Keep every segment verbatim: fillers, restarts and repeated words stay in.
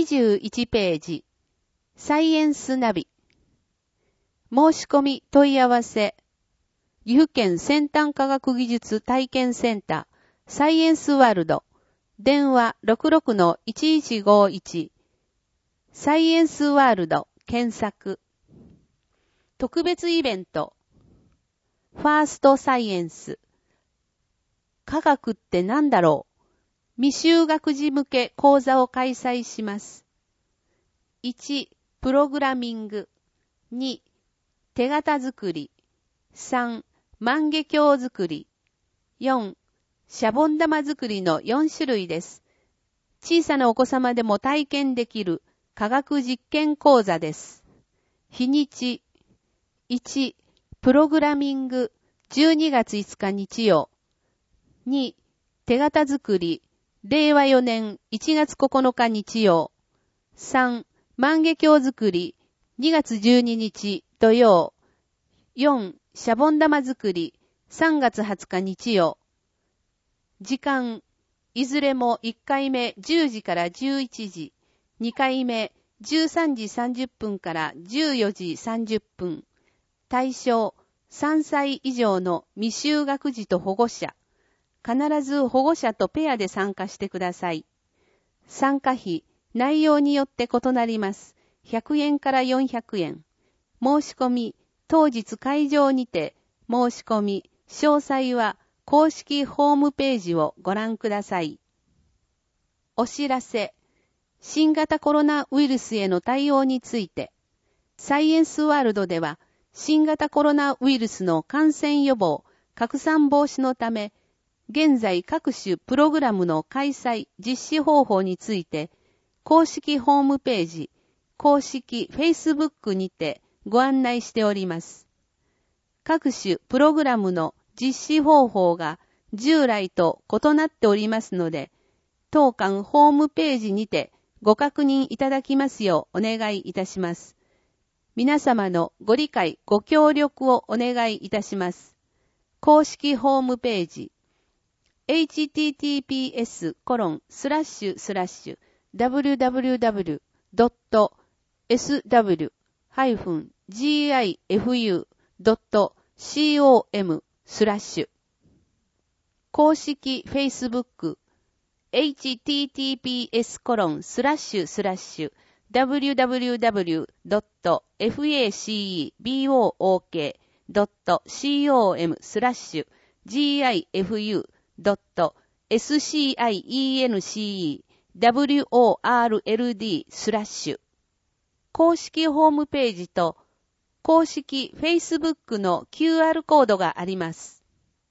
にじゅういちページ、サイエンスナビ。申し込み問い合わせ。岐阜県先端科学技術体験センター、サイエンスワールド。電話 ろくろくのいちいちごいち。サイエンスワールド検索。特別イベント。ファーストサイエンス。科学って何だろう？未就学児向け講座を開催します。いち、プログラミング。に、手形作り。さん、万華鏡作り。よん、シャボン玉作りのよん種類です。小さなお子様でも体験できる科学実験講座です。日にち。いち、プログラミングじゅうにがついつか日曜。に、手形作りれいわよねんいちがつここのか日曜。さん、万華鏡作りにがつじゅうににち土曜。よん、シャボン玉作りさんがつはつか日曜。時間、いずれもいっかいめじゅうじからじゅういちじ、にかいめじゅうさんじさんじゅっぷんからじゅうよじさんじゅっぷん。対象、さんさい以上の未就学児と保護者。必ず保護者とペアで参加してください。参加費、内容によって異なります。ひゃくえんからよんひゃくえん。申し込み、当日会場にて、申し込み、詳細は公式ホームページをご覧ください。お知らせ。新型コロナウイルスへの対応について、サイエンスワールドでは、新型コロナウイルスの感染予防、拡散防止のため、現在各種プログラムの開催、実施方法について、公式ホームページ、公式 Facebook にてご案内しております。各種プログラムの実施方法が従来と異なっておりますので、当館ホームページにてご確認いただきますようお願いいたします。皆様のご理解、ご協力をお願いいたします。公式ホームページ、エイチティーティーピーエスコロンスラッシュスラッシュダブリューダブリューダブリュードットエスダブリューハイフンジーアイエフユードットコム スラッシュ公式 Facebook エイチティーティーピーエスコロンスラッシュスラッシュダブリューダブリューダブリュードットファクボークドットコム スラッシュジーアイエフユードットスキャンダブリューオーアールエルディー スラッシュ公式ホームページと公式 Facebook の キューアール コードがあります。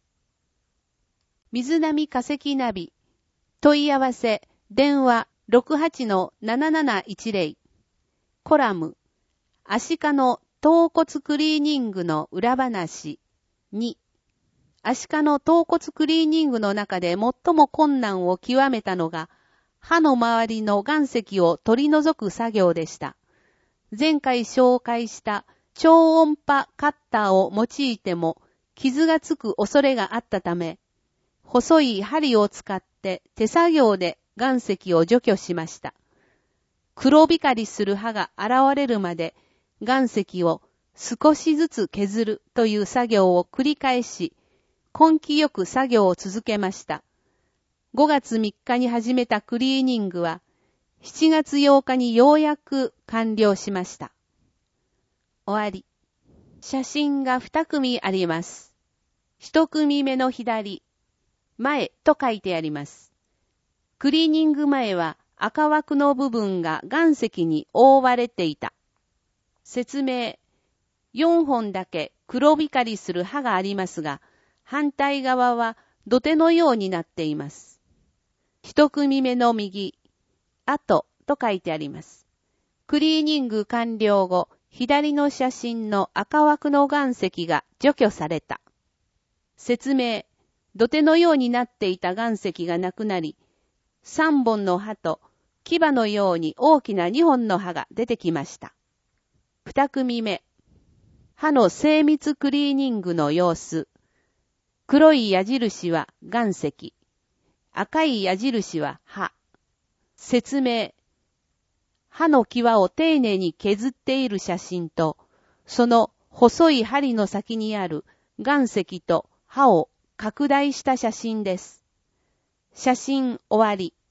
水波化石ナビ問い合わせ電話 ろくはちのなななないちゼロ コラムアシカの頭骨クリーニングの裏話にアシカの頭骨クリーニングの中で最も困難を極めたのが歯の周りの岩石を取り除く作業でした。前回紹介した超音波カッターを用いても傷がつく恐れがあったため、細い針を使って手作業で岩石を除去しました。黒光りする歯が現れるまで岩石を少しずつ削るという作業を繰り返し、根気よく作業を続けました。ごがつみっかに始めたクリーニングは、しちがつようかにようやく完了しました。終わり。写真がにくみあります。いちくみめの左、前と書いてあります。クリーニング前は赤枠の部分が岩石に覆われていた。説明。よんほんだけ黒光りする歯がありますが、反対側は土手のようになっています。一組目の右、後と書いてあります。クリーニング完了後、左の写真の赤枠の岩石が除去された。説明、土手のようになっていた岩石がなくなり、さんぼんの歯と牙のように大きなにほんの歯が出てきました。二組目、歯の精密クリーニングの様子。黒い矢印は岩石。赤い矢印は歯。説明。 歯の際を丁寧に削っている写真と、その細い針の先にある岩石と歯を拡大した写真です。写真終わり。